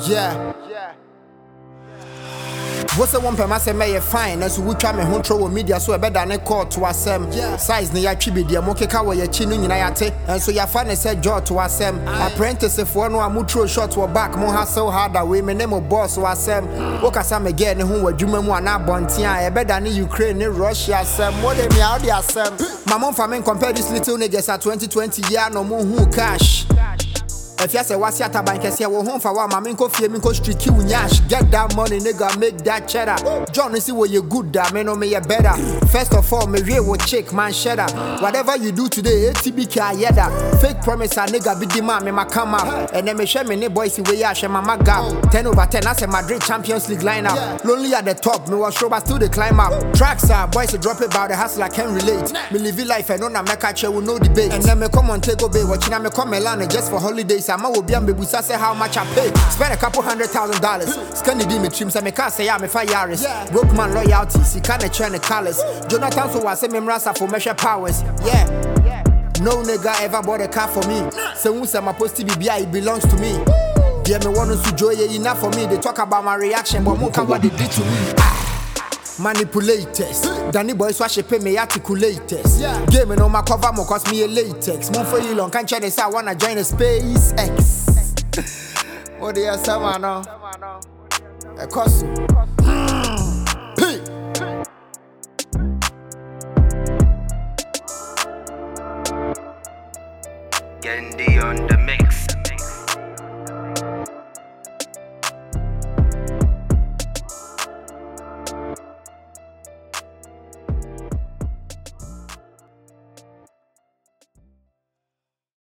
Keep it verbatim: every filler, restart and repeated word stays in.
Yeah. What's the one per mass may fine as we try me control media so better than a call to assem. Size near chibi, dear Mokeka, where your chin in Yate, and so your fan said jaw to assem. Apprentice if one or mutro shot to a back, more so hard away, my name of boss to assem. Okasam again, who were Jumawana Bontia, a better than Ukraine, Russia, Sam, what they me out the assem. My mom famine compare this little niggas at twenty twenty year no more who cash. If you say what's your bank, say we're home for one, Mammy coffee, Minko street, you nyash. Get that money, nigga, make that cheddar. John, see what you good, that man, no me a better. First of all, me real will check, man, cheddar. Whatever you do today, A T B K, yeda. Fake promise, a nigga, be demand, me, my come up. And then me share me, boys, see where you share my gap. ten over ten, I say Madrid Champions League lineup. Lonely at the top, me was sure, but still the climb up. Tracks are, boys, drop it about the hustle, I can relate. Me live life, and no, make a chair with no debate. And then me come on, take away, watching, me come Milan just for holidays. I'm a be baby say how much I pay. Spend a couple hundred thousand dollars. Scanny D me trims and me can't say I'm a fire Yaris. Broke man loyalty, see can't train the colors. Jonathan so I say me rasa for measure powers. Yeah. No nigga ever bought a car for me. So once I'm supposed to be B I, it belongs to me. Yeah, me want to joy enough for me. They talk about my reaction, but more what they did to me. Manipulators, Danny boys wash pay me articulators. Game me no my cover more cause me a latex. More for you long can't try this I wanna join a SpaceX. What do you say man? A cost.